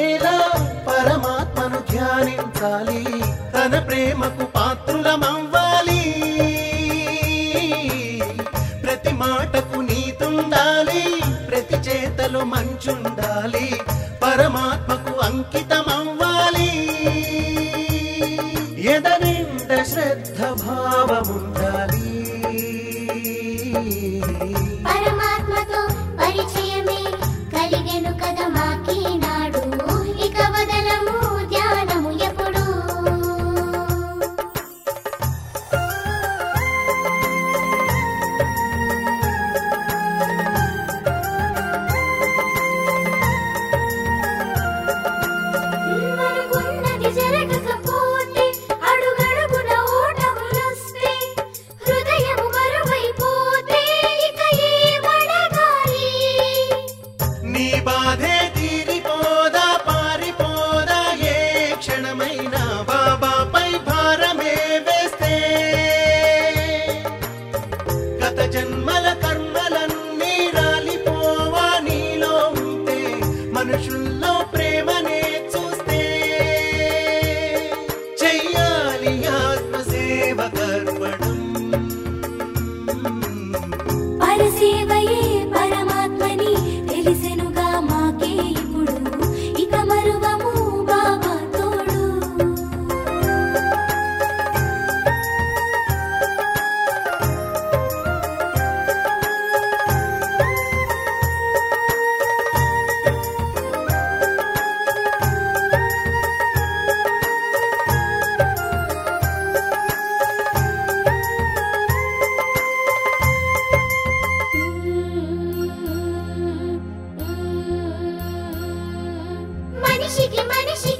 బ్రతికేలా పరమాత్మను ధ్యానించాలి, తన ప్రేమకు పాత్రులమవ్వాలి. ప్రతి మాటకు నీతుండాలి, ప్రతి చేతలో మంచుండాలి, పరమాత్మకు అంకితమవ్వాలి. ఎదనిండ శ్రద్ధ భావముండాలి. పరమాత్మతో పరిచయమే కలిగెను కదా మాకీనాడు, ఇక వదలము ధ్యానము ఎప్పుడు. అనుకున్నది జరగకపోతే, అడుగడుగున ఓటములొస్తే, హృదయము బరువైపోతే ఇక ఏమడగాలి. నీ బాధే తీరిపోదా, పారిపోదా ఏ క్షణమైనా బాబాపై భారమే వేస్తే. గత జన్మల కర్మలన్నీ రాలిపోవా నీలో ఉంటే, మనుషుల్లో ప్రేమనే చూస్తే. చెయ్యాలి ఆత్మసేవ కర్పణం. పరసేవయే పరమాత్మని తెలిసెనుగా మాకే ఇప్పుడు, ఇక మరువము బాబా తోడు. మనిషికి మనిషి